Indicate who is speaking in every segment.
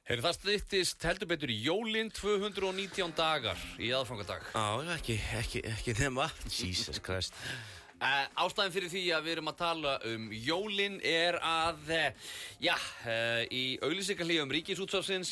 Speaker 1: Heyrðu, það styttist heldur betur í jólin 219 dagar í aðfangadag.
Speaker 2: Já, ekki nema. Jesus Christ.
Speaker 1: Ástæðan fyrir því að við erum að tala jólin er að, í auglýsingahlífum Ríkisútvarpsins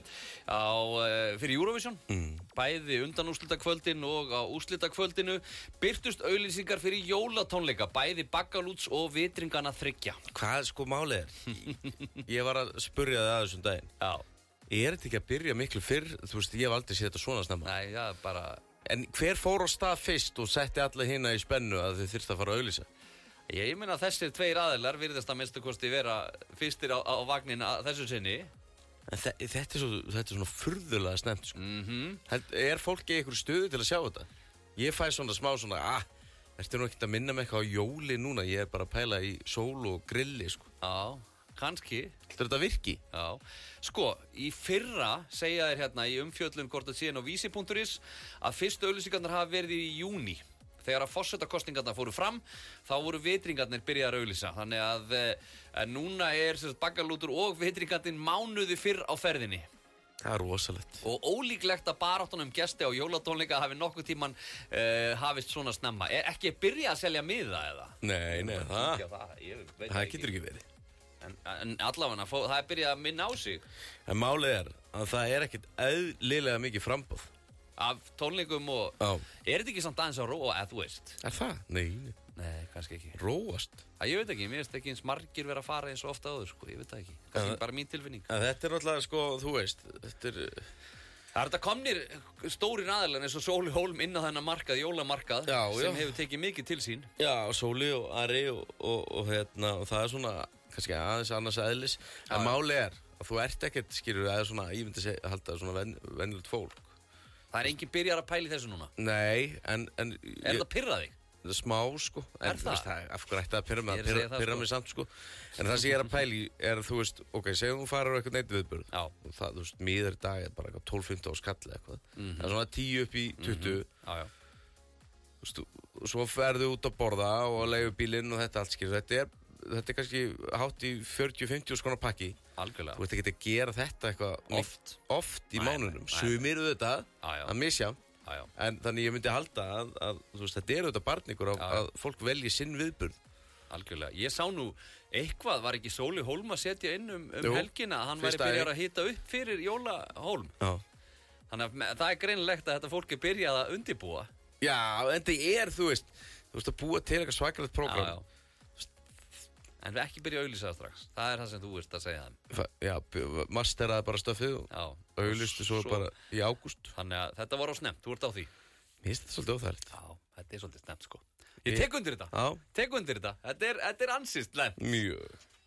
Speaker 1: fyrir Eurovision, bæði undan úrslitakvöldin og á úrslitakvöldinu, birtust auglýsingar fyrir jólatónleika, bæði Baggalúts og Vitringana 3.
Speaker 2: Hvað sko málið er? Ég var að spurja það þessum daginn.
Speaker 1: Já.
Speaker 2: Er þetta ekki að byrja miklu fyrr? Þú veist, ég hef aldrei séð þetta svona snemma.
Speaker 1: Nei, já, bara...
Speaker 2: En hver fór á stað fyrst og setti alla hina í spennu að þið þyrftu að fara að auglýsa?
Speaker 1: Ég meina að þessir tveir aðilar virðast að minnstu kosti vera fyrstir á vagnin að þessu sinni.
Speaker 2: En þetta er svona furðulega snemmt, sko. Er fólk í einhverju stöðu til að sjá þetta? Ég fæ svona smá ertu nú ekkert að minna mig eitthvað á jóli núna? Ég er bara að pæla í sól og grilli, sko.
Speaker 1: Já, kannski.
Speaker 2: Heldur þetta virki?
Speaker 1: Já. Sko, í fyrra segja þeir hérna í umfjöllun hvort að síðan á vísi.is að fyrstu auglýsingarnar hafa verið í júní. Þegar að forsetakosningarnar fóru fram, þá voru vitringarnir byrjaðar að auglýsa. Þannig að núna er Baggalútur og vitringarnir mánuði fyrr á ferðinni.
Speaker 2: Það er rosalegt.
Speaker 1: Og ólíklegt að baráttunum gesti á jólatónleika hafi nokkuð tíman hafist svona snemma. Er ekki að byrja að selja miða eða?
Speaker 2: Nei, það getur ekki verið.
Speaker 1: En allavega, það er byrjað að minna á sig.
Speaker 2: En málið er að það er ekkert eðlilega mikið framboð
Speaker 1: af tónleikum og...
Speaker 2: Já.
Speaker 1: Er þetta ekki samt aðeins að róa, eða þú veist?
Speaker 2: Er það? Nei,
Speaker 1: kannski ekki.
Speaker 2: Róast?
Speaker 1: Ég veit ekki, mér finnst ekki eins margir vera að fara eins og ofta áður, sko, ég veit það ekki. Kannski bara mín tilfinning.
Speaker 2: Þetta er náttúrulega, sko, þú veist, þetta er...
Speaker 1: Það er þetta komnir stórir aðilar eins og Sóli Hólm inn á þennan markað, jólamarkað, sem hefur tekið mikið til sín. Já,
Speaker 2: Sóli og Ari og það er svona... kannski aðeins annars eðlis en máli er að þú ert ekkert skilur eða svona, ég myndi að halda svona venjulegt fólk.
Speaker 1: Það er engin byrjar að pæli þessu núna?
Speaker 2: Nei, en
Speaker 1: Er það pirrað þig?
Speaker 2: Það er smá, sko.
Speaker 1: Er það?
Speaker 2: Af hverju ætti að pirra mig samt, sko. En það sem ég er að pæli er, þú veist, ok, segjum þú farir á eitthvað neitt viðburð.
Speaker 1: Já.
Speaker 2: Og það, þú veist, miður í dag er bara eitthvað 12-15 á skall eitthvað. Það er svona 10 upp í 20.
Speaker 1: Já.
Speaker 2: Þú veist, svo ferðu út að borða og að leigu bílinn og þetta allt, skilur. Þetta er kannski hátt í 40-50 skona pakki.
Speaker 1: Algjörlega.
Speaker 2: Þú ert ekki að gera þetta eitthvað oft í mánunum. Sumir þetta að misja. En þannig ég myndi halda að þú veist, þetta er auðvitað barningur að fólk velji sinn viðburð.
Speaker 1: Algjörlega. Ég sá nú eitthvað, var ekki Sóli Hólm að setja inn helgina að hann væri byrjað að hita upp fyrir Jólahólm.
Speaker 2: Já.
Speaker 1: Þannig að það er greinilegt að þetta fólk er byrjað að undirbúa.
Speaker 2: Já, en það er, þú veist að búa til eitthvað svakalegt prógram.
Speaker 1: En við ekki byrja að auglýsa það strax. Það er það sem þú veist að segja þeim.
Speaker 2: Já, masteraði bara stöfið og auglýstu svo bara í ágúst.
Speaker 1: Þannig að þetta var á snemmt, þú ert á því.
Speaker 2: Mér finnst þetta svolítið óþægilegt.
Speaker 1: Já, þetta er svolítið snemmt, sko. Ég tek undir þetta.
Speaker 2: Já.
Speaker 1: Tek undir þetta. Þetta er ansist snemmt.
Speaker 2: Mjög.